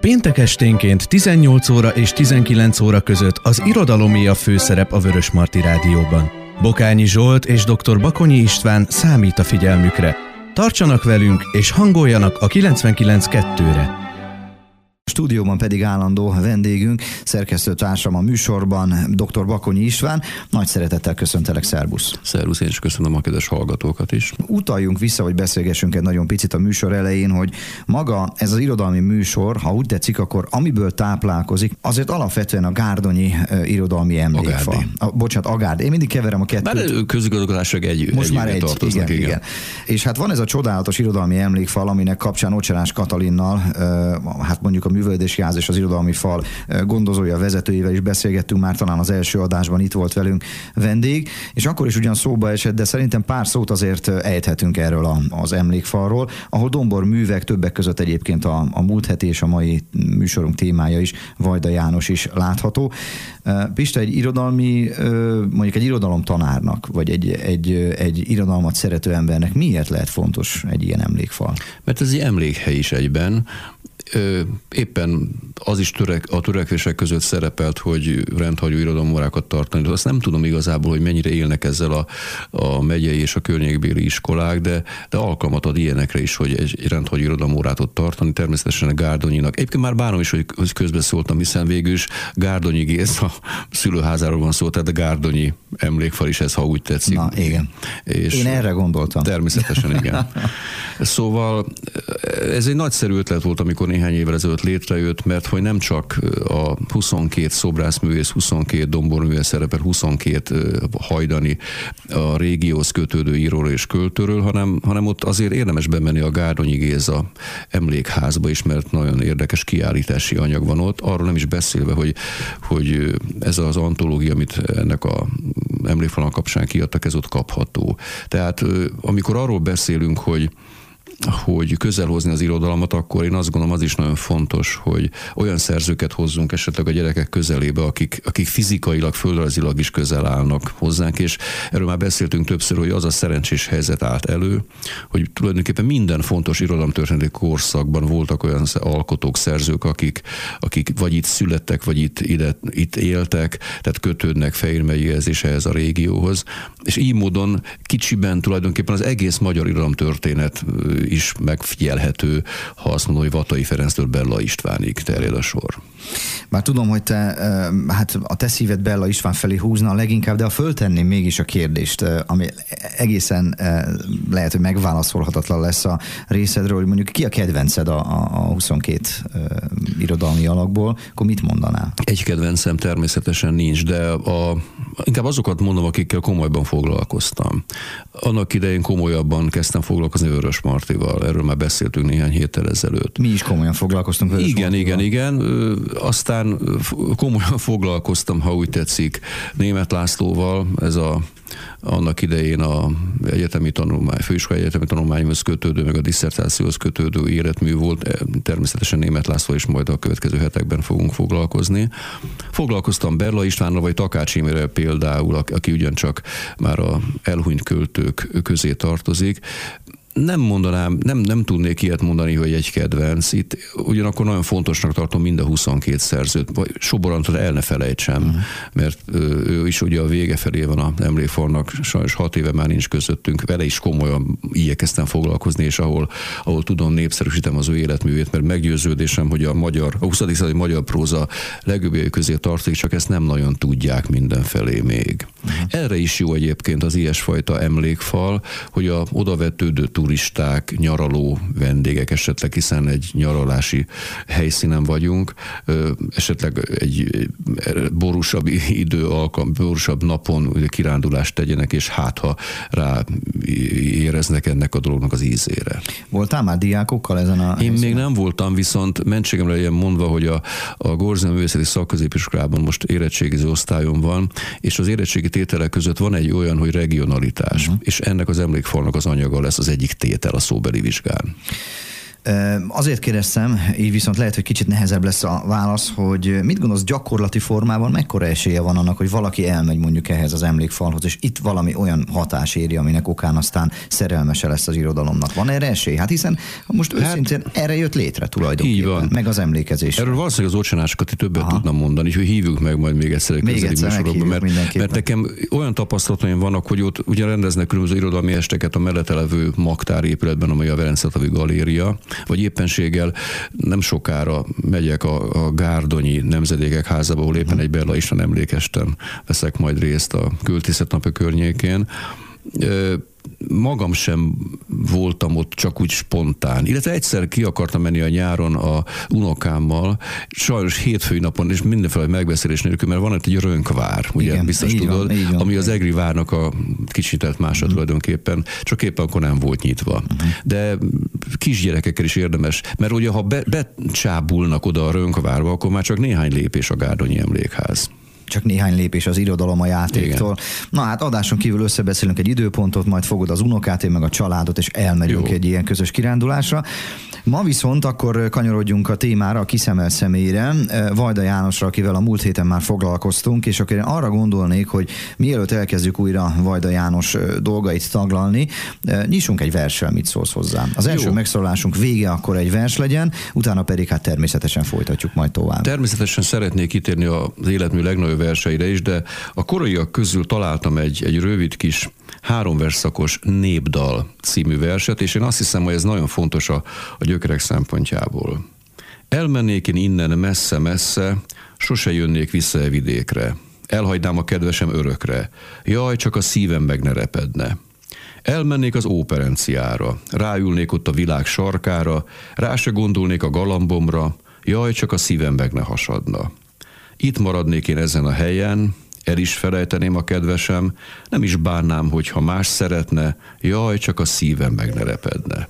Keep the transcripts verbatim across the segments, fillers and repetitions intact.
Péntek esténként tizennyolc óra és tizenkilenc óra között az irodalomé a főszerep a Vörösmarty Rádióban. Bokányi Zsolt és dr. Bakonyi István számít a figyelmükre. Tartsanak velünk és hangoljanak a kilencvenkilenc kettőre. A stúdióban pedig állandó vendégünk, szerkesztőtársam a műsorban, dr. Bakonyi István. Nagy szeretettel köszöntelek, szervusz! Szervusz, én is köszönöm a kedves hallgatókat is. Utaljunk vissza, vagy beszélgessünk egy nagyon picit a műsor elején, hogy maga ez az irodalmi műsor, ha úgy tetszik, akkor amiből táplálkozik, azért alapvetően a gárdonyi uh, irodalmi emlékfa. Agárdi. A, bocsánat, Agárdi. Én mindig keverem a kettőt. Bár közigazgatások egy Most már egy, tartoznak, igen, igen. igen. És hát van ez a csodálatos irodalmi emlékfal, aminek kapcsán Ocserás Katalinnal, uh, hát mondjuk a Művelődési Ház és az Irodalmi Fal gondozója, vezetőjével is beszélgettünk, már talán az első adásban itt volt velünk vendég, és akkor is ugyan szóba esett, de szerintem pár szót azért ejthetünk erről a, az emlékfalról, ahol Dombor művek, többek között egyébként a, a múlt heti és a mai műsorunk témája is, Vajda János is látható. Pista, egy irodalmi, mondjuk egy irodalomtanárnak, vagy egy, egy, egy irodalmat szerető embernek miért lehet fontos egy ilyen emlékfal? Mert ez egy emlékhely is egyben. Éppen az is törek, a törekvések között szerepelt, hogy rendhagyó irodalomórákat tartani. Azt nem tudom igazából, hogy mennyire élnek ezzel a, a megyei és a környékbéli iskolák, de, de alkalmat ad ilyenekre is, hogy egy rendhagyó irodalomórát ott tartani. Természetesen a Gárdonyinak. Egyébként már bánom is, hogy közbeszóltam, hiszen végül is Gárdonyi Géza a szülőházáról van szó, tehát a Gárdonyi emlékfal is ez, ha úgy tetszik. Na, igen. És én erre gondoltam. Természetesen, igen. Szóval ez egy nagyszerű ötlet volt, amikor néhány évvel ezelőtt létrejött, mert hogy nem csak a huszonkét szobrászművész, huszonkét domborművész szerepel, huszonkét hajdani a régióhoz kötődő íróról és költőről, hanem, hanem ott azért érdemes bemenni a Gárdonyi Géza emlékházba is, mert nagyon érdekes kiállítási anyag van ott. Arról nem is beszélve, hogy, hogy ez az antológia, amit ennek a emlékfalnak kapcsán kiadtak, ez ott kapható. Tehát amikor arról beszélünk, hogy hogy közel hozni az irodalmat, akkor én azt gondolom, az is nagyon fontos, hogy olyan szerzőket hozzunk esetleg a gyerekek közelébe, akik, akik fizikailag, földrajzilag is közel állnak hozzánk, és erről már beszéltünk többször, hogy az a szerencsés helyzet állt elő, hogy tulajdonképpen minden fontos irodalomtörténeti korszakban voltak olyan alkotók, szerzők, akik, akik vagy itt születtek, vagy itt, ide, itt éltek, tehát kötődnek Fejér megyéhez és ehhez a régióhoz, és így módon kicsiben tulajdonképpen az egész magyar irodalomtörténet is megfigyelhető, ha azt mondom, hogy Vatai Ferenctől Bella Istvánig terjed a sor. Bár tudom, hogy te, hát a te szíved Bella István felé húzna a leginkább, de ha föltenném mégis a kérdést, ami egészen lehet, hogy megválaszolhatatlan lesz a részedről, hogy mondjuk ki a kedvenced a, a huszonkét irodalmi alakból, akkor mit mondanál? Egy kedvencem természetesen nincs, de a, inkább azokat mondom, akikkel komolyban foglalkoztam. Annak idején komolyabban kezdtem foglalkozni Vörösmartyval, erről már beszéltünk néhány héttel ezelőtt. Mi is komolyan foglalkoztunk Vörösmartyval. Igen, igen, igen. Aztán komolyan foglalkoztam, ha úgy tetszik, Németh Lászlóval, ez a annak idején a egyetemi tanulmány, főiskolai egyetemi tanulmányhoz kötődő, meg a disszertációhoz kötődő életmű volt. Természetesen Németh László is majd a következő hetekben fogunk foglalkozni. Foglalkoztam Bella Istvánnal, vagy Takács Imrével például, aki ugyancsak már a elhunyt költők közé tartozik. Nem mondanám, nem, nem tudnék ilyet mondani, hogy egy kedvenc. Itt ugyanakkor nagyon fontosnak tartom mind a huszonkét szerzőt, vagy Soborantól el ne felejtsem, uh-huh. mert ő is ugye a vége felé van a emlékfalnak, sajnos hat éve már nincs közöttünk, vele is komolyan igyekeztem foglalkozni, és ahol, ahol tudom, népszerűsítem az ő életművét, mert meggyőződésem, hogy a magyar, a huszadik századi magyar próza legjobbjai közé tartozik, csak ezt nem nagyon tudják mindenfelé még. Uh-huh. Erre is jó egyébként az ilyesfajta emlékfal, hogy a odavetődő turisták, nyaraló vendégek esetleg, hiszen egy nyaralási helyszínen vagyunk, esetleg egy borúsabb idő, alkalm, borúsabb napon kirándulást tegyenek, és hát ha rá éreznek ennek a dolognak az ízére. Voltál már diákokkal ezen a Én még nem voltam, viszont mentségemre legyen mondva, hogy a, a Gorzina Művészeti Szakközépiskolában most érettségiző osztályom van, és az érettségi tételek között van egy olyan, hogy regionalitás, uh-huh. és ennek az emlékfalnak az anyaga lesz az egyik tétel a szóbeli vizsgán. Azért kérdeztem, így viszont lehet, hogy kicsit nehezebb lesz a válasz, hogy mit gondolsz, gyakorlati formában mekkora esélye van annak, hogy valaki elmegy mondjuk ehhez az emlékfalhoz, és itt valami olyan hatás éri, aminek okán aztán szerelmese lesz az irodalomnak. Van erre esély? Hát hiszen most hát, őszintén erre jött létre tulajdonképpen, meg az emlékezés. Erről valószínűleg az ocsanásokat itt többet Aha. tudna mondani, hogy hívjuk meg majd még egyszer még egyszer mert, mert nekem olyan tapasztalataim vannak, hogy ott ugye rendeznek különböző irodalmi esteket a mellette levő Magtár épületben, amely a Verencetavi Galéria, vagy éppenséggel nem sokára megyek a, a Gárdonyi Nemzedékek házába, ahol éppen egy Berla István emlékesten veszek majd részt a Költészetnapja környékén. Magam sem voltam ott csak úgy spontán. Illetve egyszer ki akartam menni a nyáron a unokámmal, sajnos hétfői napon, és mindenféle megbeszélés nélkül, mert van itt egy Rönkvár, ugye igen, biztos tudod, van, van, ami az Egri várnak a kicsitelt mása uh-huh. tulajdonképpen, csak éppen akkor nem volt nyitva. Uh-huh. De kisgyerekekkel is érdemes, mert ugye ha be, becsábulnak oda a Rönkvárba, akkor már csak néhány lépés a Gárdonyi Emlékház. Csak néhány lépés az irodalom a játéktól. Igen. Na hát adáson kívül összebeszélünk egy időpontot, majd fogod az unokát, én meg a családot, és elmegyünk Jó. egy ilyen közös kirándulásra. Ma viszont akkor kanyarodjunk a témára, a kiszemel személyre, Vajda Jánosra, akivel a múlt héten már foglalkoztunk, és akkor én arra gondolnék, hogy mielőtt elkezdjük újra Vajda János dolgait taglalni, nyissunk egy verssel, mit szólsz hozzá. Az első Jó. megszólalásunk vége akkor egy vers legyen, utána pedig hát természetesen folytatjuk majd tovább. Természetesen szeretnék kitérni az életmű legnagyobb verseire is, de a koraiak közül találtam egy, egy rövid kis három versszakos Népdal című verset, és én azt hiszem, hogy ez nagyon fontos a, a gyökerek szempontjából. Elmennék én innen messze-messze, sose jönnék vissza e vidékre. Elhagynám a kedvesem örökre. Jaj, csak a szívem meg ne repedne. Elmennék az óperenciára, ráülnék ott a világ sarkára, rá se gondolnék a galambomra, jaj, csak a szívem meg ne hasadna. Itt maradnék én ezen a helyen, el is felejteném a kedvesem, nem is bánnám, hogyha más szeretne, jaj, csak a szívem meg ne repedne.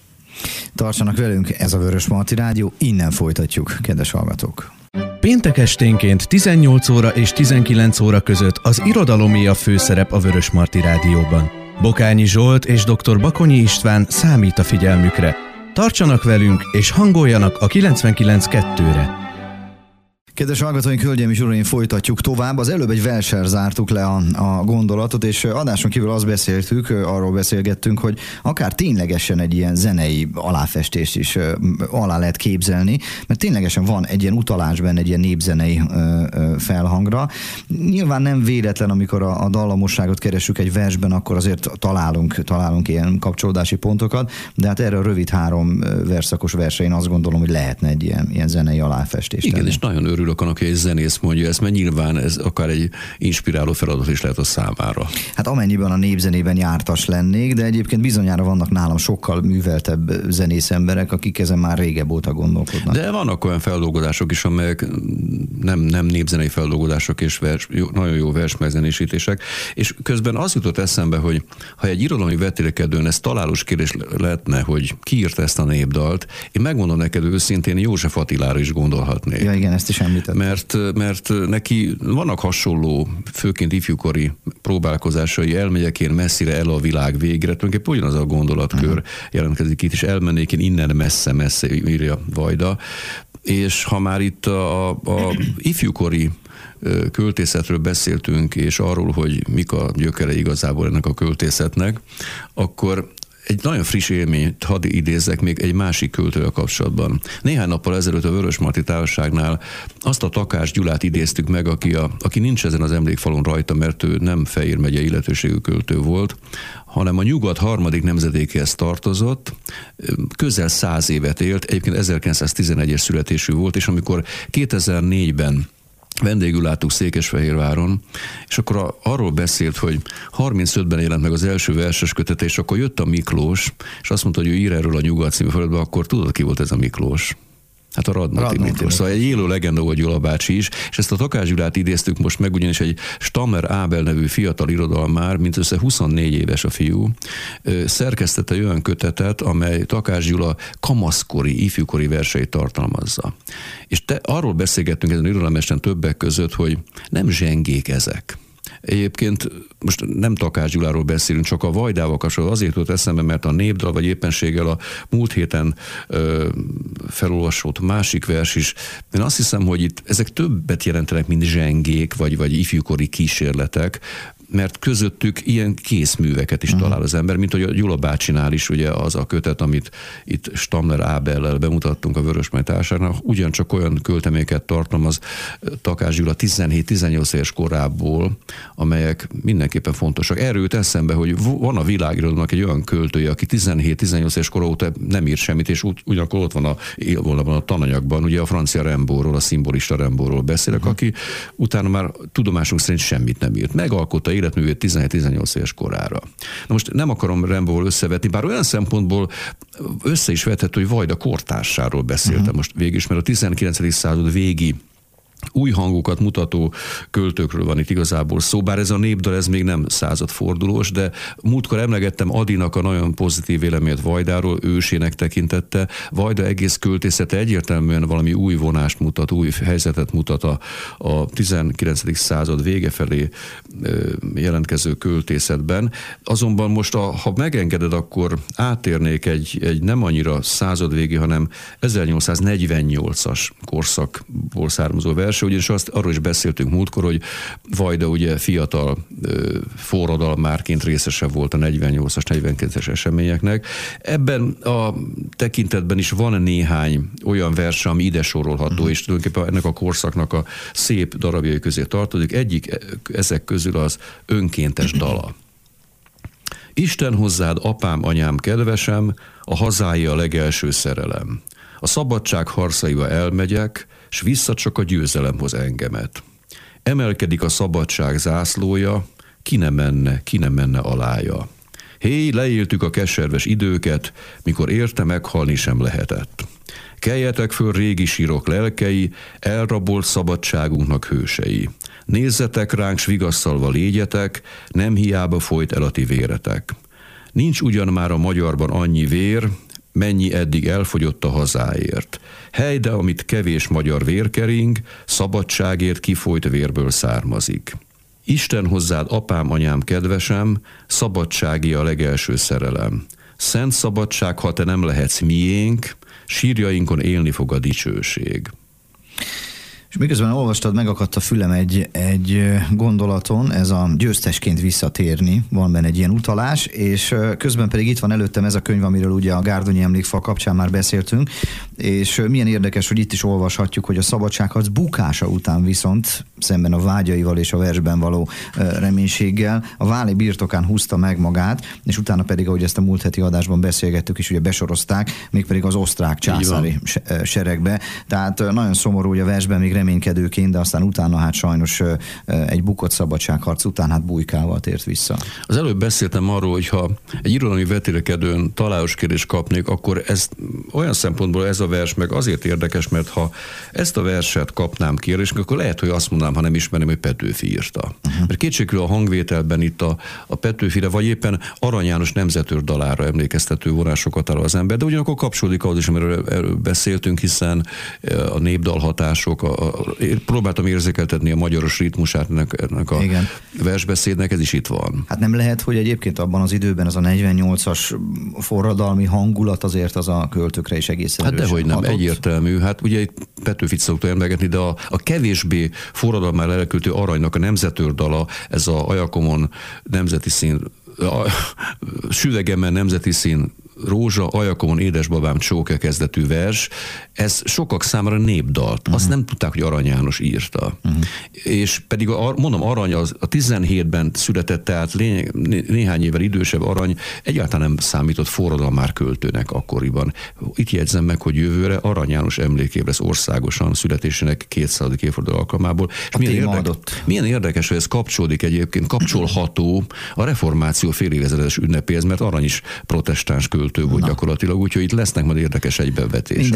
Tartsanak velünk, ez a Vörösmarty Rádió, innen folytatjuk, kedves hallgatók. Péntek esténként tizennyolc óra és tizenkilenc óra között az irodalomé a főszerep a Vörösmarty Rádióban. Bokányi Zsolt és dr. Bakonyi István számít a figyelmükre. Tartsanak velünk és hangoljanak a kilencvenkilenc kettőre. Kedves hallgatóink, hölgyeim és uraim, folytatjuk tovább. Az előbb egy verssel zártuk le a, a gondolatot, és adáson kívül azt beszéltük, arról beszélgettünk, hogy akár ténylegesen egy ilyen zenei aláfestést is alá lehet képzelni, mert ténylegesen van egy ilyen utalás benne, egy ilyen népzenei felhangra. Nyilván nem véletlen, amikor a, a dallamosságot keressük egy versben, akkor azért találunk, találunk ilyen kapcsolódási pontokat, de hát erre a rövid három versszakos versre én azt gondolom, hogy lehetne egy ilyen, ilyen zenei aláfestést. Igen, tenni. És nagyon örül annak, hogy egy zenész mondja ezt, mert nyilván ez akár egy inspiráló feladat is lehet a számára. Hát amennyiben a népzenében jártas lennék, de egyébként bizonyára vannak nálam sokkal műveltebb zenész emberek, akik ezen már régebb óta gondolkodnak. De vannak olyan feldolgozások is, amelyek nem, nem népzenei feldolgozások és vers, jó, nagyon jó versmegzenésítések, és közben az jutott eszembe, hogy ha egy irodalmi vetélkedőn ez találós kérdés lehetne, hogy ki írta ezt a népdalt, én megmondom neked őszintén, József Attilára is gondolhatnék. Ja, igen, ezt is említett. Mert, mert neki vannak hasonló, főként ifjúkori próbálkozásai, elmegyek én messzire el a világ végre, tulajdonképpen ugyanaz a gondolatkör uh-huh. jelentkezik itt, és elmennék én innen messze-messze, írja Vajda. És ha már itt a, a ifjúkori költészetről beszéltünk, és arról, hogy mik a gyökere igazából ennek a költészetnek, akkor egy nagyon friss élményt hadd idézzek még egy másik költővel kapcsolatban. Néhány nappal ezelőtt a Vörösmarty Társaságnál azt a Takács Gyulát idéztük meg, aki, a, aki nincs ezen az emlékfalon rajta, mert ő nem Fejér megye illetőségű költő volt, hanem a Nyugat harmadik nemzedékéhez tartozott, közel száz évet élt, egyébként ezerkilencszáztizenegyes születésű volt, és amikor kétezer-négyben vendégül láttuk Székesfehérváron, és akkor a, arról beszélt, hogy harmincötben jelent meg az első verses kötete, és akkor jött a Miklós, és azt mondta, hogy ő ír erről a Nyugat című földbe, akkor tudod, ki volt ez a Miklós? Hát a Radnóti Miklós. Szóval egy élő legenda volt Gyula bácsi is, és ezt a Takács Gyulát idéztük most meg, ugyanis egy Stammer Ábel nevű fiatal irodalmár, mint össze huszonnégy éves a fiú, szerkesztette olyan kötetet, amely Takács Gyula kamaszkori, ifjúkori verseit tartalmazza. És te arról beszélgettünk ezen irodalmesten többek között, hogy nem zsengék ezek. Egyébként most nem Takács Gyuláról beszélünk, csak a Vajdával kapcsolatban azért jutott eszembe, mert a Népdal, vagy éppenséggel a múlt héten ö, felolvasott másik vers is. Én azt hiszem, hogy itt ezek többet jelentenek, mint zsengék, vagy, vagy ifjúkori kísérletek, mert közöttük ilyen készműveket is talál az ember, mint hogy a Gyula bácsinál is ugye az a kötet, amit itt Stamler Ábellel bemutattunk a Vörösmarty Társaságnak, ugyancsak olyan költeméket tartalmaz Takács Gyula tizenhét-tizennyolc éves korából, amelyek mindenképpen fontosak. Erről jut eszembe, hogy van a világirodalomnak egy olyan költője, aki tizenhét-tizennyolc éves kora óta nem írt semmit, és ugyanakkor ott van a, van a tananyagban, ugye a francia Rimbaudról, a szimbolista Rimbaudról beszélek, uh-huh. aki utána már tudomásunk szerint semmit nem írt. Megalkotta életművét tizenhét-tizennyolc éves korára. Na most nem akarom Rimbaudról összevetni, bár olyan szempontból össze is vethető, hogy Vajda kortársáról beszéltem uh-huh. most végig is, mert a tizenkilencedik század végi új hangokat mutató költőkről van itt igazából szó, bár ez a Népdal, ez még nem századfordulós, de múltkor emlegettem Adinak a nagyon pozitív véleményét Vajdáról, ősének tekintette. Vajda egész költészete egyértelműen valami új vonást mutat, új helyzetet mutat a, a tizenkilencedik század vége felé jelentkező költészetben. Azonban most, a, ha megengeded, akkor átérnék egy, egy nem annyira századvégi, hanem ezernyolcszáznegyvennyolcas korszakból származó vers, ugyanis azt, arról is beszéltünk múltkor, hogy Vajda ugye fiatal ö, forradalmárként részese volt a negyvennyolcas, negyvenkilences eseményeknek. Ebben a tekintetben is van néhány olyan vers, ami ide sorolható, uh-huh. és tulajdonképpen ennek a korszaknak a szép darabjai közé tartozik. Egyik ezek közül az Önkéntes dala. Isten hozzád, apám, anyám, kedvesem, a hazái a legelső szerelem. A szabadság harcaiba elmegyek, s vissza csak a győzelem hoz engemet. Emelkedik a szabadság zászlója, ki ne menne, ki ne menne alája. Hé, leéltük a keserves időket, mikor érte meghalni sem lehetett. Keljetek föl régi sírok lelkei, elrabolt szabadságunknak hősei. Nézzetek ránk, s vigasztalva légyetek, nem hiába folyt el a ti véretek. Nincs ugyan már a magyarban annyi vér, mennyi eddig elfogyott a hazáért. Hely, de amit kevés magyar vérkering, szabadságért kifolyt vérből származik. Isten hozzád, apám, anyám, kedvesem, szabadsági a legelső szerelem. Szent szabadság, ha te nem lehetsz miénk, sírjainkon élni fog a dicsőség. És miközben olvastad, megakadt a fülem egy, egy gondolaton, ez a győztesként visszatérni, van benne egy ilyen utalás, és közben pedig itt van előttem ez a könyv, amiről ugye a Gárdonyi emlékfal kapcsán már beszéltünk, és milyen érdekes, hogy itt is olvashatjuk, hogy a szabadságharc bukása után viszont, szemben a vágyaival és a versben való reménységgel, a váli birtokán húzta meg magát, és utána pedig, ahogy ezt a múlt heti adásban beszélgettük is, ugye besorozták, mégpedig az osztrák császári seregbe. Tehát nagyon szomorú, hogy a versben még reménykedőként, de aztán utána hát sajnos egy bukott szabadságharc után hát bujkával tért vissza. Az előbb beszéltem arról, hogy ha egy irodalmi vetélkedőn találós kérdést kapnék, akkor ez olyan szempontból ez a vers meg azért érdekes, mert ha ezt a verset kapnám kérdésnek, akkor lehet, hogy azt mondanám, ha nem ismerem, hogy Petőfi írta. Uh-huh. Mert kétségkívül a hangvételben itt a, a Petőfire, vagy éppen Arany János nemzetőr dalára emlékeztető vonásokat talál az ember, de ugyanakkor kapcsolódik ahhoz is, amiről erről beszéltünk, hiszen a népdal hatások, a, a, próbáltam érzékeltetni a magyaros ritmusát ennek, ennek a Igen. versbeszédnek, ez is itt van. Hát nem lehet, hogy egyébként abban az időben az a negyvennyolcas forradalmi hangulat azért az a költőkre is egészen Hát dehogy nem, hatott. Egyértelmű. Hát ugye itt Petőfit szokta emlegetni, de a, a kevésbé forradalmára elköltő Aranynak a nemzetőr dala, ez a Ajakomon nemzeti szín, a Süvegemen nemzeti szín Rózsa, Ajakomon édesbabám csóke kezdetű vers, ez sokak számára népdalt. Uh-huh. Azt nem tudták, hogy Arany János írta. Uh-huh. És pedig, a, mondom, Arany az a tizenhétben született, tehát lény, néhány évvel idősebb Arany egyáltalán nem számított forradalmár költőnek akkoriban. Itt jegyzem meg, hogy jövőre Arany János emlékévre lesz országosan születésének kétszázadik évforduló alkalmából. És milyen, érdekes, milyen érdekes, hogy ez kapcsolódik egyébként, kapcsolható a reformáció fél évezredes ünnepéhez, mert Arany is protestáns költő volt gyakorlatilag, úgyhogy itt lesznek majd érdekes egybevetések. Minden mindennel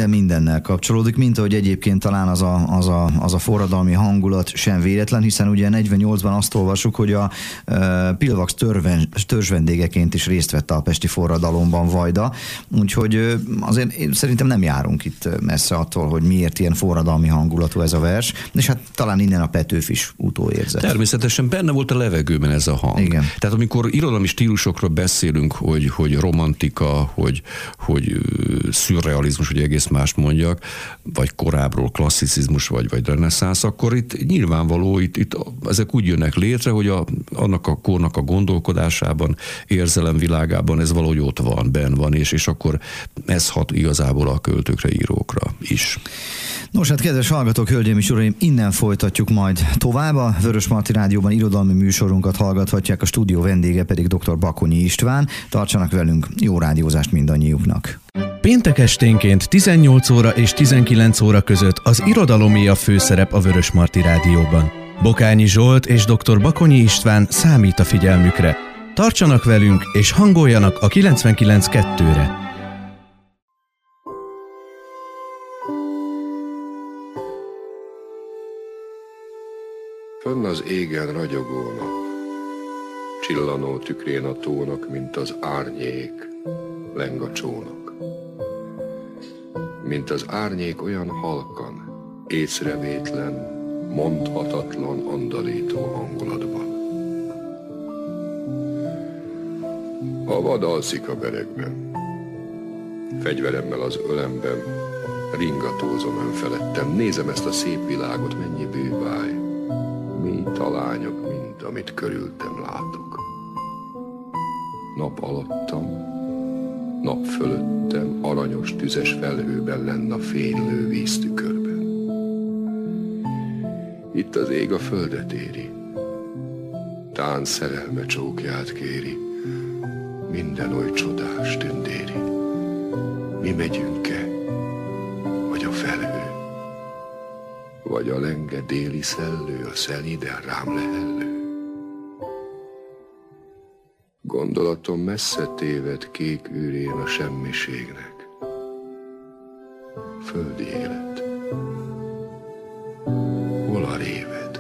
mindennel kapcsolódik, mint ahogy egyébként talán az a, az a, az a forradalmi hangulat sem véletlen, hiszen ugye negyvennyolcban azt olvasjuk, hogy a e, Pilvax törzsvendégeként is részt vett a pesti forradalomban Vajda, úgyhogy azért én szerintem nem járunk itt messze attól, hogy miért ilyen forradalmi hangulatú ez a vers, és hát talán innen a Petőfis utóérzet. Természetesen benne volt a levegőben ez a hang. Igen. Tehát amikor irodalmi stílusokról beszélünk, hogy, hogy romantika, hogy, hogy szürrealizmus, hogy egész mást mondjak, vagy korábbról klasszicizmus, vagy, vagy reneszánsz, akkor itt nyilvánvaló, itt, itt ezek úgy jönnek létre, hogy a, annak a kornak a gondolkodásában, érzelemvilágában ez valahogy ott van, benn van, és, és akkor ez hat igazából a költőkre, írókra is. Nos, hát kedves hallgatók, hölgyeim és uraim, innen folytatjuk majd tovább. A Vörösmarty Rádióban irodalmi műsorunkat hallgathatják, a stúdió vendége pedig dr. Bakonyi István. Tartsanak velünk, jó rádiózást mindannyiuknak! Péntek esténként tizennyolc óra és tizenkilenc óra között az irodalomé a főszerep a Vörösmarty Rádióban. Bokányi Zsolt és dr. Bakonyi István számít a figyelmükre. Tartsanak velünk és hangoljanak a kilencvenkilenc kettőre. Fönn az égen ragyogó nap, csillanó tükrén a tónak, mint az árnyék, leng a csónak. Mint az árnyék olyan halkan, észrevétlen, mondhatatlan, andalító hangulatban. A vad alszik a berekben, fegyveremmel az ölemben, ringatózom önfelettem, nézem ezt a szép világot, mennyi bűváj, mi talányok, mint amit körültem látok. Nap alattam, nap fölöttem, aranyos, tüzes felhőben lenn a fénylő víztükörben. Itt az ég a földet éri, tán szerelme csókját kéri, minden oly csodás tündéri. Mi megyünk-e, vagy a felhő? Vagy a lenge déli szellő, a szelíden rám lehellő. Gondolatom messze téved kék űrén a semmiségnek. Földi élet, hol a réved?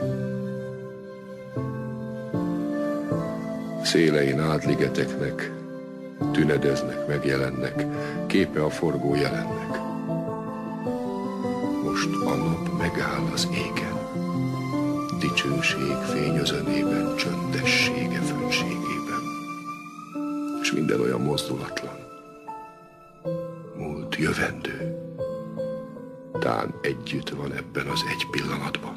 Szélein átligeteknek, tünedeznek, megjelennek, képe a forgó jelennek. Most a nap megáll az égen, dicsőség fényözönében, csöndessége fönségében, és minden olyan mozdulatlan, múlt jövendő, tán együtt van ebben az egy pillanatban.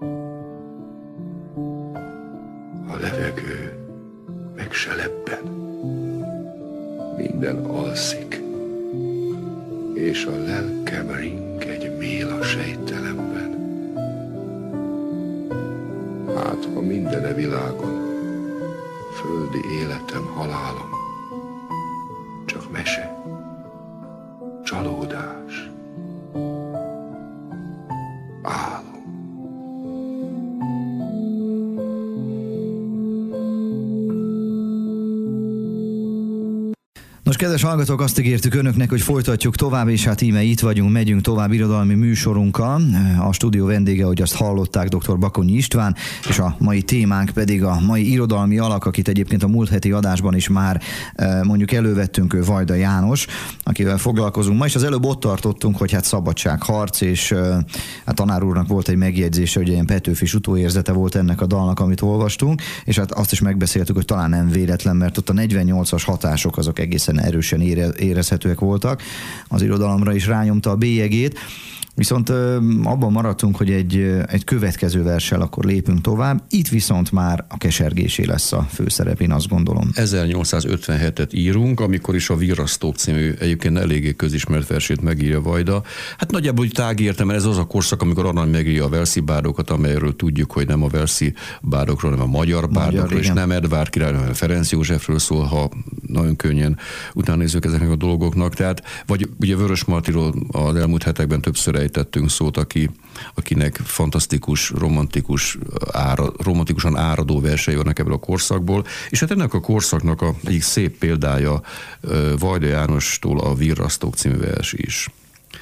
A levegő meg se lebben, minden alszik, és a lelkem ring egy méla sejtelemben. Hát, ha mindene világon, földi életem, halálom, csak mese, csalódás, álom. Nos, kedves hallgatók, azt ígértük önöknek, hogy folytatjuk tovább, és hát íme itt vagyunk, megyünk tovább irodalmi műsorunkkal. A stúdió vendége, hogy azt hallották, dr. Bakonyi István, és a mai témánk pedig a mai irodalmi alak, akit egyébként a múlt heti adásban is már mondjuk elővettünk, ő Vajda János, akivel foglalkozunk ma, és az előbb ott tartottunk, hogy hát szabadságharc, és hát tanár úrnak volt egy megjegyzése, hogy ilyen Petőfis utóérzete volt ennek a dalnak, amit olvastunk, és hát azt is megbeszéltük, hogy talán nem véletlen, mert ott a negyvennyolcas hatások azok egészen erősen érezhetőek voltak. Az irodalomra is rányomta a bélyegét. Viszont abban maradtunk, hogy egy, egy következő verssel akkor lépünk tovább. Itt viszont már a kesergésé lesz a főszerep, én azt gondolom. ezernyolcszázötvenhetet írunk, amikor is a Virrasztók című egyébként eléggé közismert versét megírja Vajda. Hát nagyjából úgy tág értem, ez az a korszak, amikor Arany megírja a verszi bárdokat, amelyről tudjuk, hogy nem a verszi bárdokról, hanem a magyar bárdokról, és nem Edvárd király, hanem Ferenc Józsefről szól, ha nagyon könnyen utánézzük ezeknek a dolgoknak. Tehát, vagy ugye Vörösmartyról az elmúlt hetekben többször tettünk szót, aki, akinek fantasztikus, romantikus, ára, romantikusan áradó versei vannak ebből a korszakból, és hát ennek a korszaknak a egyik szép példája Vajda Jánostól a Virrasztók című vers is.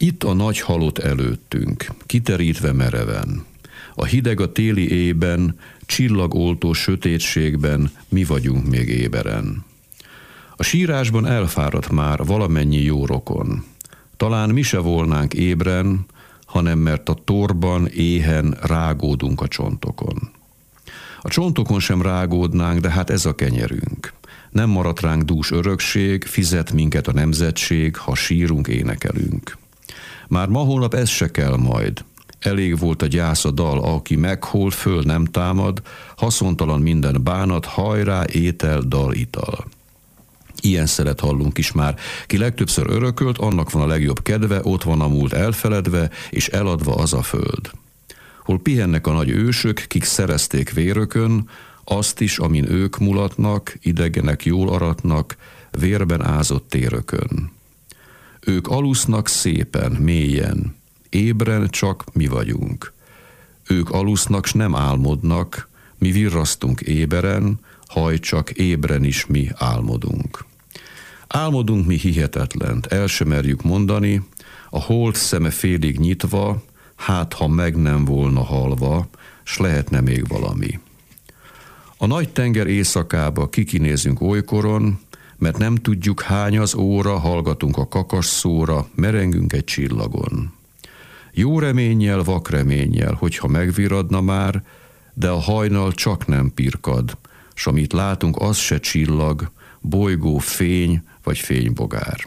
Itt a nagy halott előttünk, kiterítve mereven. A hideg a téli éjben, csillagoltó sötétségben mi vagyunk még éberen. A sírásban elfáradt már valamennyi jó rokon. Talán mi se volnánk ébren, hanem mert a torban éhen rágódunk a csontokon. A csontokon sem rágódnánk, de hát ez a kenyerünk. Nem maradt ránk dús örökség, fizet minket a nemzetség, ha sírunk, énekelünk. Már ma holnap ez se kell majd. Elég volt a gyász a dal, aki meghol, föl nem támad, haszontalan minden bánat, hajrá, étel, dal, ital. Ilyen szelet hallunk is már. Ki legtöbbször örökölt, annak van a legjobb kedve, ott van a múlt elfeledve, és eladva az a föld. Hol pihennek a nagy ősök, kik szerezték vérökön, azt is, amin ők mulatnak, idegenek jól aratnak, vérben ázott térökön. Ők alusznak szépen, mélyen, ébren csak mi vagyunk. Ők alusznak, s nem álmodnak, mi virrasztunk éberen, haj csak ébren is mi álmodunk. Álmodunk mi hihetetlent, el sem merjük mondani, a hold szeme félig nyitva, hát ha meg nem volna halva, s lehetne még valami. A nagy tenger éjszakába kikinézünk olykoron, mert nem tudjuk hány az óra, hallgatunk a kakas szóra, merengünk egy csillagon. Jó reménnyel, vak reménnyel, hogyha megviradna már, de a hajnal csak nem pirkad, s amit látunk, az se csillag, bolygó, fény vagy fénybogár.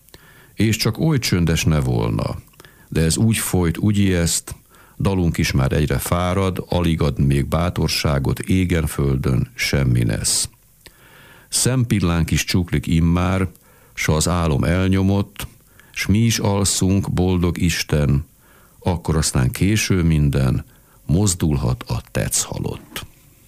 És csak oly csöndes ne volna, de ez úgy folyt, úgy ijeszt, dalunk is már egyre fárad, alig ad még bátorságot, égen földön semmi nesz. Szempillánk is csuklik immár, s az álom elnyomott, s mi is alszunk, boldog Isten, akkor aztán késő minden, mozdulhat a tetsz halott.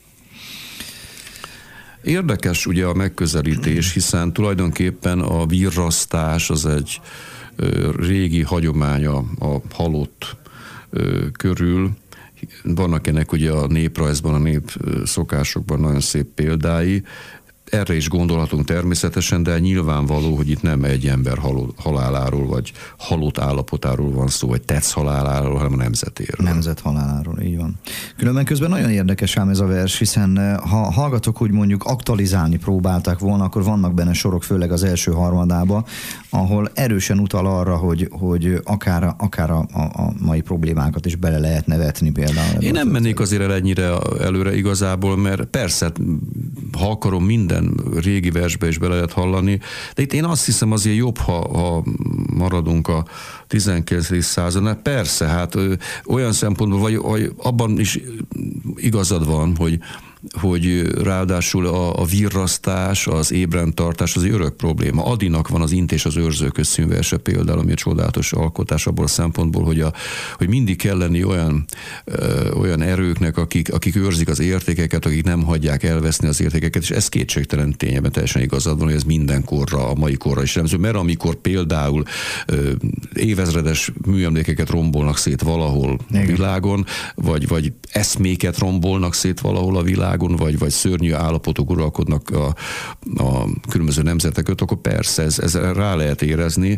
Érdekes ugye a megközelítés, hiszen tulajdonképpen a virrasztás az egy ö, régi hagyománya a halott ö, körül. Vannak ennek ugye a néprajzban, a nép szokásokban nagyon szép példái. Erre is gondolhatunk természetesen, de nyilvánvaló, hogy itt nem egy ember haláláról, vagy halott állapotáról van szó, vagy tetsz haláláról, hanem a nemzetéről. Nemzet haláláról, így van. Különben közben nagyon érdekes ám ez a vers, hiszen ha hallgatok, hogy mondjuk aktualizálni próbálták volna, akkor vannak benne sorok, főleg az első harmadában, ahol erősen utal arra, hogy, hogy akár, akár a, a mai problémákat is bele lehetne vetni például. Én nem mennék azért el ennyire előre igazából, mert persze, ha akarom, minden régi versbe is bele lehet hallani, de itt én azt hiszem azért jobb, ha, ha maradunk a tizenkilencedik századnál. Persze, hát ö, olyan szempontból, vagy, vagy abban is igazad van, hogy hogy ráadásul a, a virrasztás, az ébren tartás az egy örök probléma. Adinak van az Int és az őrzőköz színverse például, ami egy csodálatos alkotás abból a szempontból, hogy, a, hogy mindig kell lenni olyan, ö, olyan erőknek, akik, akik őrzik az értékeket, akik nem hagyják elveszni az értékeket, és ez kétségtelen tényeben teljesen igazad van, hogy ez minden korra, a mai korra is jellemző, mert amikor például ö, évezredes műemlékeket rombolnak szét valahol a világon, vagy, vagy eszméket rombolnak szét valahol a világon, Vagy, vagy szörnyű állapotok uralkodnak a, a különböző nemzeteket, akkor persze ez, ez rá lehet érezni.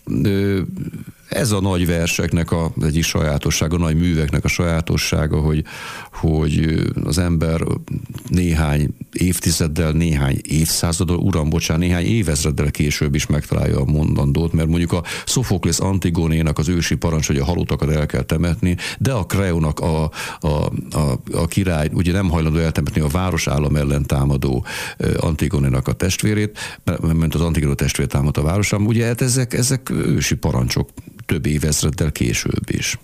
Ez a nagy verseknek a egyik sajátossága, a nagy műveknek a sajátossága, hogy, hogy az ember néhány évtizeddel, néhány évszázaddal, uram, bocsánat, néhány évezreddel később is megtalálja a mondandót, mert mondjuk a Sophoklész Antigonénak az ősi parancs, hogy a halottakat el kell temetni, de a Kreónak a, a, a, a király ugye nem hajlandó eltemetni a városállam ellen támadó Antigonénak a testvérét, mert az Antigone testvér támad a városállam, ugye hát ezek, ezek ősi parancsok több évezreddel később is.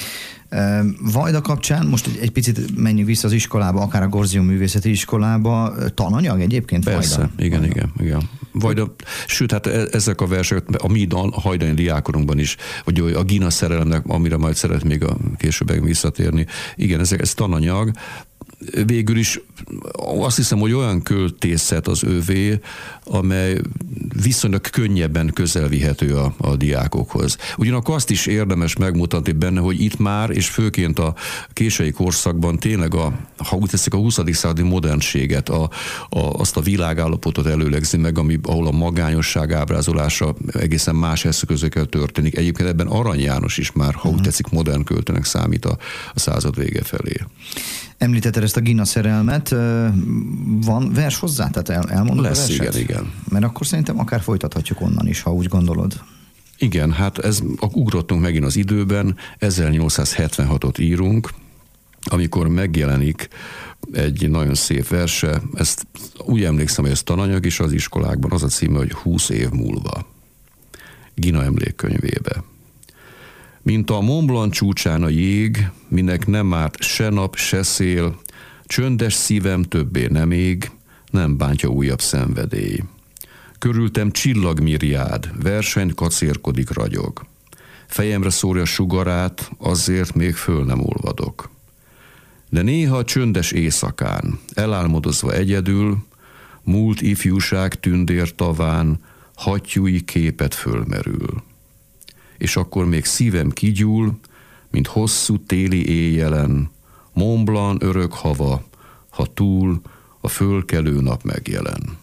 Vajda kapcsán, most egy, egy picit menjünk vissza az iskolába, akár a Gorzium művészeti iskolába, tananyag egyébként Persze, Vajda? igen, Vajda. igen, igen. Vajda, sőt, hát ezek a versek a mi hajdani diákorunkban is, vagy a Gina szerelemnek, amire majd szeret még a később visszatérni, igen, ezek, ez tananyag. Végül is azt hiszem, hogy olyan költészet az övé, amely viszonylag könnyebben közelvihető a, a diákokhoz. Ugyanakkor azt is érdemes megmutatni benne, hogy itt már, és főként a késői korszakban tényleg a, ha úgy teszik, a huszadik századi modernséget, a, a, azt a világállapotot előlegzi meg, ami, ahol a magányosság ábrázolása egészen más eszközökkel történik. Egyébként ebben Arany János is már, ha úgy tetszik, modern költőnek számít a, a század vége felé. Említetted ezt a Gina szerelmet, van vers hozzá? Tehát el, elmondod Lesz, a verset? igen, igen. Mert akkor szerintem akár folytathatjuk onnan is, ha úgy gondolod. Igen, hát ez, ugrottunk megint az időben, ezernyolcszázhetvenhatot írunk, amikor megjelenik egy nagyon szép verse, ezt úgy emlékszem, hogy ez tananyag is az iskolákban, az a címe, hogy húsz év múlva. Gina emlékkönyvébe. Mint a Mont Blanc csúcsán a jég, minek nem árt se nap, se szél, csöndes szívem többé nem ég, nem bántja újabb szenvedély. Körültem csillagmirjád, versenyt kacérkodik, ragyog. Fejemre szórja sugarát, azért még föl nem olvadok. De néha a csöndes éjszakán, elálmodozva egyedül, múlt ifjúság tündér taván, hattyúi képet fölmerül. És akkor még szívem kigyúl, mint hosszú téli éjjelen, Mont Blanc örök hava, ha túl a fölkelő nap megjelen.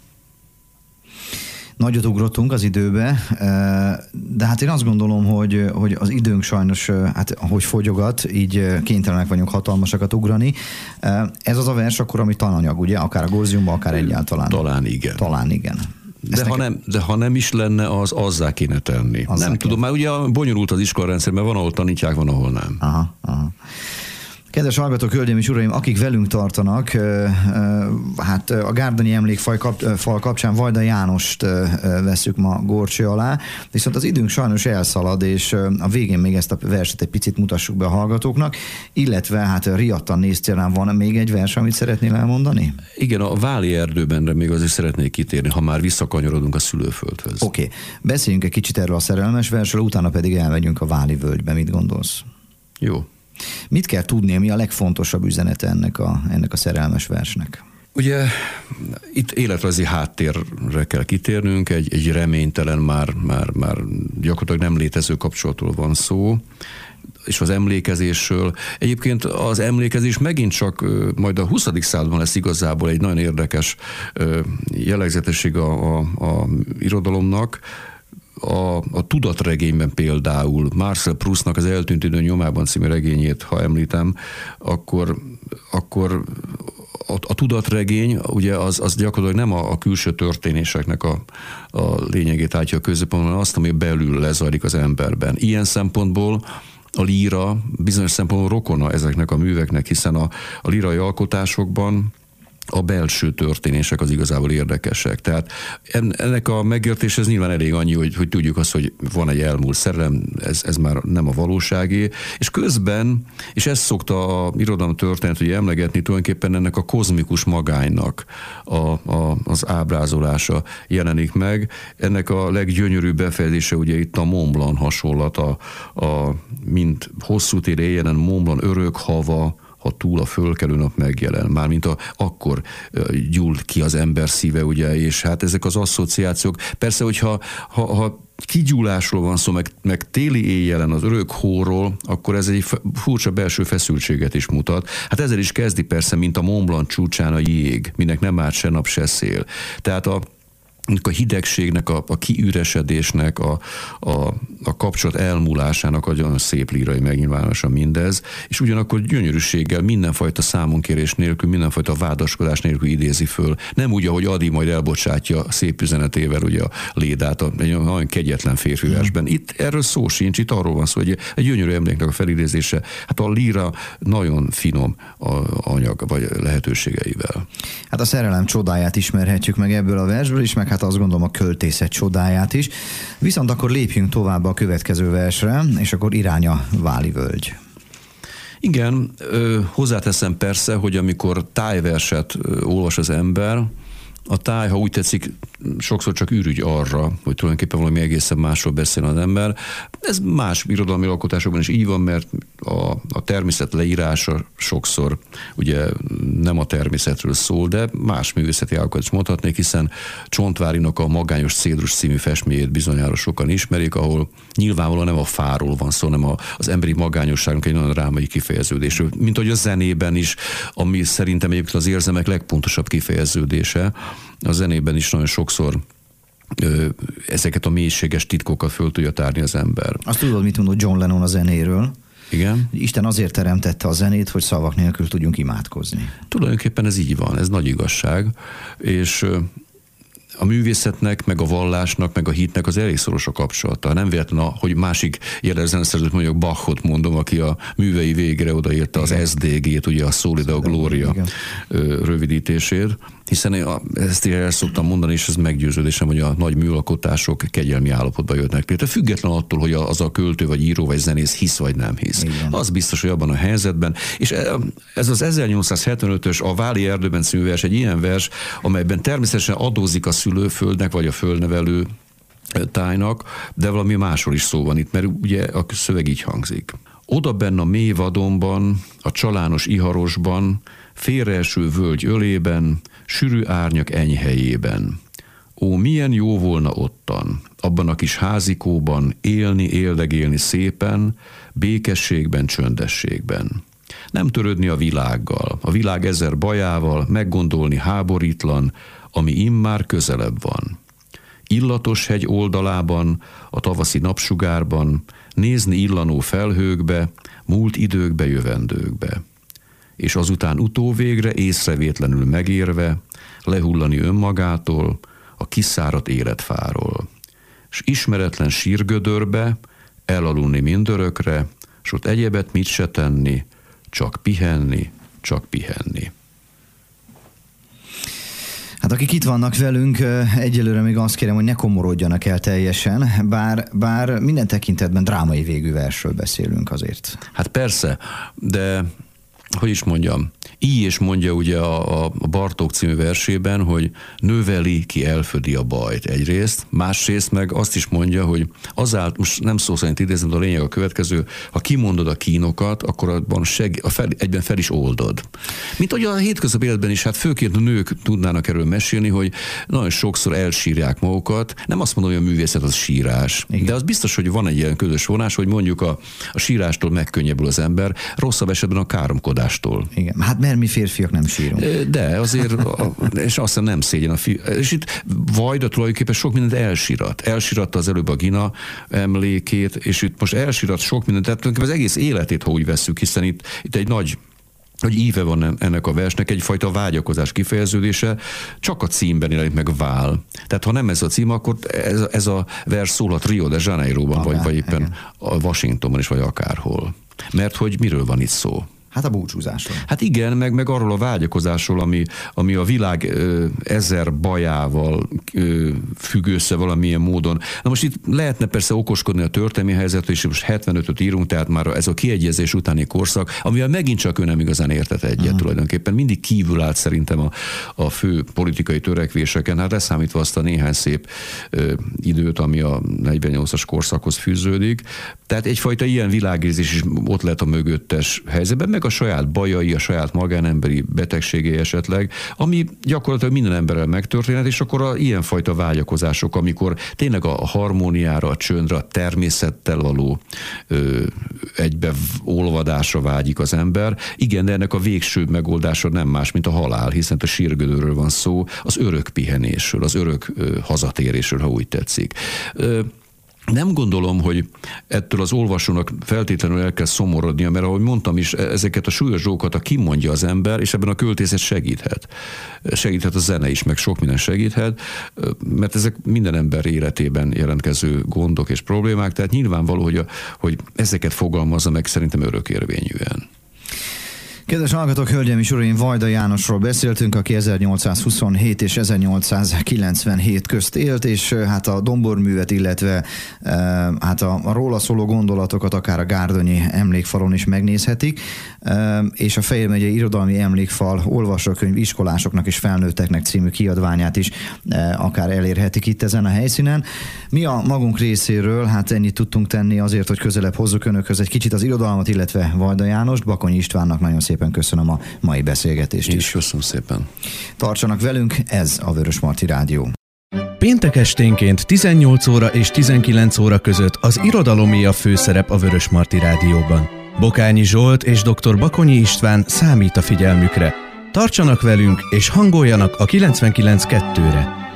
Nagyot ugrottunk az időbe, de hát én azt gondolom, hogy, hogy az időnk sajnos, hát ahogy fogyogat, így kénytelenek vagyunk hatalmasakat ugrani. Ez az a vers akkor, ami tananyag, ugye? Akár a Gorziumban, akár egyáltalán. Talán igen. Talán igen. De ha, nem, de ha nem is lenne, az azzá kéne tenni. Azzá nem kéne. Tudom, már ugye bonyolult az iskolarendszer, mert van, ahol tanítják, van, ahol nem. Aha, aha. Kedves hallgatók, hölgyeim és uraim, akik velünk tartanak, hát a Gárdonyi emlékfal kapcsán Vajda Jánost vesszük ma górcső alá, viszont az időnk sajnos elszalad, és a végén még ezt a verset egy picit mutassuk be a hallgatóknak, illetve hát riadtan néztél rám, van még egy vers, amit szeretnél elmondani? Igen, a Váli erdőben még azért szeretnék kitérni, ha már visszakanyarodunk a szülőföldhöz. Oké, okay. Beszéljünk egy kicsit erről a szerelmes versről, utána pedig elmegyünk a Váli völgybe. Mit gondolsz? Jó. Mit kell tudnia, mi a legfontosabb üzenete ennek a, ennek a szerelmes versnek? Ugye itt életrajzi háttérre kell kitérnünk, egy, egy reménytelen, már, már, már gyakorlatilag nem létező kapcsolatról van szó, és az emlékezésről. Egyébként az emlékezés megint csak majd a huszadik században lesz igazából egy nagyon érdekes jellegzetesség a, a, a irodalomnak. A, a tudatregényben például Marcel Proustnak az Eltűnt idő nyomában című regényét, ha említem, akkor, akkor a, a tudatregény ugye az, az gyakorlatilag nem a, a külső történéseknek a, a lényegét állítja a középpontban, hanem azt, ami belül lezajlik az emberben. Ilyen szempontból a líra bizonyos szempontból rokona ezeknek a műveknek, hiszen a, a lírai alkotásokban a belső történések az igazából érdekesek. Tehát ennek a megértéshez nyilván elég annyi, hogy, hogy tudjuk azt, hogy van egy elmúlt szerelem, ez, ez már nem a valóságé, és közben, és ezt szokta a irodalom történet ugye emlegetni, tulajdonképpen ennek a kozmikus magánynak a, a, az ábrázolása jelenik meg. Ennek a leggyönyörűbb befejezése ugye itt a Mont Blanc hasonlata, a, mint hosszú tél éjjelen Mont Blanc örök hava, ha túl a fölkelő nap megjelen. Mármint a, akkor gyúl ki az ember szíve, ugye, és hát ezek az asszociációk. Persze, hogyha ha, ha kigyúlásról van szó, meg, meg téli éjjelen az örök hóról, akkor ez egy furcsa belső feszültséget is mutat. Hát ezzel is kezdi persze, mint a Mont Blanc csúcsán a jég, minek nem árt se nap, se szél. Tehát a a hidegségnek, a, a kiüresedésnek, a, a, a kapcsolat elmúlásának a nagyon szép lírai megnyilvánulása mindez, és ugyanakkor gyönyörűséggel, mindenfajta számonkérés nélkül, mindenfajta vádaskodás nélkül idézi föl. Nem úgy, ahogy Adi majd elbocsátja szép üzenetével ugye a Lédát, egy nagyon kegyetlen férfi versben. Itt erről szó sincs, itt arról van szó, hogy egy gyönyörű emléknek a felidézése, hát a líra nagyon finom a anyag, vagy lehetőségeivel. Hát a szerelem csodáját ismerhetjük meg ebből a versből is, meg hát azt gondolom a költészet csodáját is. Viszont akkor lépjünk tovább a következő versre, és akkor irány a Váli völgy. Igen, hozzáteszem persze, hogy amikor tájverset olvas az ember, a táj, ha úgy tetszik, sokszor csak ürügy arra, hogy tulajdonképpen valami egészen másról beszél az ember. Ez más irodalmi alkotásokban is így van, mert a, a természet leírása sokszor ugye nem a természetről szól, de más művészeti ágakat is mondhatnék, hiszen Csontvárinak a Magányos Cédrus című festményét bizonyára sokan ismerik, ahol nyilvánvalóan nem a fáról van szó, hanem az emberi magányosságnak egy nagyon drámai kifejeződésről. Mint ahogy a zenében is, ami szerintem egyébként az érzelmek legpontosabb kifejeződése, a zenében is nagyon sokszor ezeket a mélységes titkokat föl tudja tárni az ember. Azt tudod, mit mondott John Lennon a zenéről? Igen. Isten azért teremtette a zenét, hogy szavak nélkül tudjunk imádkozni. Tulajdonképpen ez így van, ez nagy igazság, és a művészetnek, meg a vallásnak, meg a hitnek az elég szoros a kapcsolata. Nem véletlen, hogy másik jeles zeneszerzőt mondjuk Bachot mondom, aki a művei végre odaírta az es dé gét, ugye a Soli Deo Gloria igen. rövidítését, hiszen ezt is el szoktam mondani, és ez meggyőződésem, hogy a nagy műalkotások kegyelmi állapotba jöttnek létre. Független attól, hogy az a költő, vagy író, vagy zenész hisz, vagy nem hisz. Igen. Az biztos, hogy abban a helyzetben. És ez az ezernyolcszázhetvenötös a Váli erdőben című vers egy ilyen vers, amelyben természetesen adózik a szülőföldnek, vagy a földnevelő tájnak, de valami másról is szó van itt, mert ugye a szöveg így hangzik. Oda benn a mély vadonban, a csalános iharosban, félreeső völgy ölében, sűrű árnyak enyhelyében. Ó, milyen jó volna ottan, abban a kis házikóban élni, éldegélni szépen, békességben, csöndességben. Nem törődni a világgal, a világ ezer bajával, meggondolni háborítlan, ami immár közelebb van. Illatos hegy oldalában, a tavaszi napsugárban, nézni illanó felhőkbe, múlt időkbe, jövendőkbe. És azután utóvégre észrevétlenül megérve, lehullani önmagától, a kiszáradt életfáról. S ismeretlen sírgödörbe, elaludni mindörökre, s ott egyebet mit se tenni, csak pihenni, csak pihenni. Hát akik itt vannak velünk, egyelőre még azt kérem, hogy ne komorodjanak el teljesen, bár, bár minden tekintetben drámai végű versről beszélünk azért. Hát persze, de hogy is mondjam, így is mondja ugye a, a Bartók című versében, hogy növeli ki elfödi a bajt egyrészt, másrészt meg azt is mondja, hogy azáltal, most nem szó szerint idézem, de a lényeg a következő, ha kimondod a kínokat, akkor abban seg, a fel, egyben fel is oldod. Mint hogy a hétköznapi életben is, hát főként a nők tudnának erről mesélni, hogy nagyon sokszor elsírják magukat. Nem azt mondom, hogy a művészet az sírás, igen. De az biztos, hogy van egy ilyen közös vonás, hogy mondjuk a, a sírástól megkönnyebbül az ember, rosszabb esetben a káromkodástól. Igen, hát mert mi férfiak nem sírunk. De azért, és azt nem szégyen a fi... És itt Vajda tulajdonképpen sok mindent elsírat. Elsíratta az előbb a Gina emlékét, és itt most elsírat sok mindent, tehát az egész életét, ha úgy vesszük, hiszen itt, itt egy nagy hogy íve van ennek a versnek, egyfajta vágyakozás kifejeződése, csak a címben jelenik meg vál. Tehát ha nem ez a cím, akkor ez, ez a vers szólhat Rio de Janeiroban, vagy, vagy éppen igen. a Washingtonban is, vagy akárhol. Mert hogy miről van itt szó? Hát a búcsúzásról. Hát igen, meg, meg arról a vágyakozásról, ami, ami a világ ö, ezer bajával ö, függ össze valamilyen módon. Na most itt lehetne persze okoskodni a történelmi helyzetről, és most hetvenötöt írunk, tehát már ez a kiegyezés utáni korszak, amivel megint csak ő nem igazán értett egyet uh-huh. tulajdonképpen. Mindig kívül állt szerintem a, a fő politikai törekvéseken, hát leszámítva azt a néhány szép ö, időt, ami a negyvennyolcas korszakhoz fűződik. Tehát egyfajta ilyen világérzés is ott lett a mögöttes helyzetben, meg a saját bajai, a saját magánemberi betegségei esetleg, ami gyakorlatilag minden emberrel megtörténhet, és akkor a ilyenfajta vágyakozások, amikor tényleg a harmóniára, a csöndre, a természettel való ö, egybeolvadásra vágyik az ember. Igen, de ennek a végső megoldása nem más, mint a halál, hiszen a sírgödörről van szó, az örök pihenésről, az örök ö, hazatérésről, ha úgy tetszik. Ö, Nem gondolom, hogy ettől az olvasónak feltétlenül el kell szomorodnia, mert ahogy mondtam is, ezeket a súlyos dolgokat a kimondja az ember, és ebben a költészet segíthet. Segíthet a zene is, meg sok minden segíthet, mert ezek minden ember életében jelentkező gondok és problémák, tehát nyilvánvaló, hogy, a, hogy ezeket fogalmazza meg szerintem örökérvényűen. Kedves hallgatók, hölgyeim és uraim, Vajda Jánosról beszéltünk, aki ezernyolcszázhuszonhét és ezernyolcszázkilencvenhét közt élt, és hát a domborművet, illetve hát a, a róla szóló gondolatokat akár a gárdonyi emlékfalon is megnézhetik, és a Fejér megyei Irodalmi Emlékfal olvasókönyv iskolásoknak és felnőtteknek című kiadványát is akár elérhetik itt ezen a helyszínen. Mi a magunk részéről, hát ennyit tudtunk tenni azért, hogy közelebb hozzuk önökhöz egy kicsit az irodalmat, illetve Vajda Jánost. Bakonyi Istvánnak nagyon szépen köszönöm a mai beszélgetést Én is. is köszönöm szépen. Tartsanak velünk, ez a Vörösmarty Rádió. Péntek esténként tizennyolc óra és tizenkilenc óra között az irodalomé a főszerep a Vörösmarty Rádióban. Bokányi Zsolt és dr. Bakonyi István számít a figyelmükre. Tartsanak velünk és hangoljanak a kilencvenkilenc kettőre.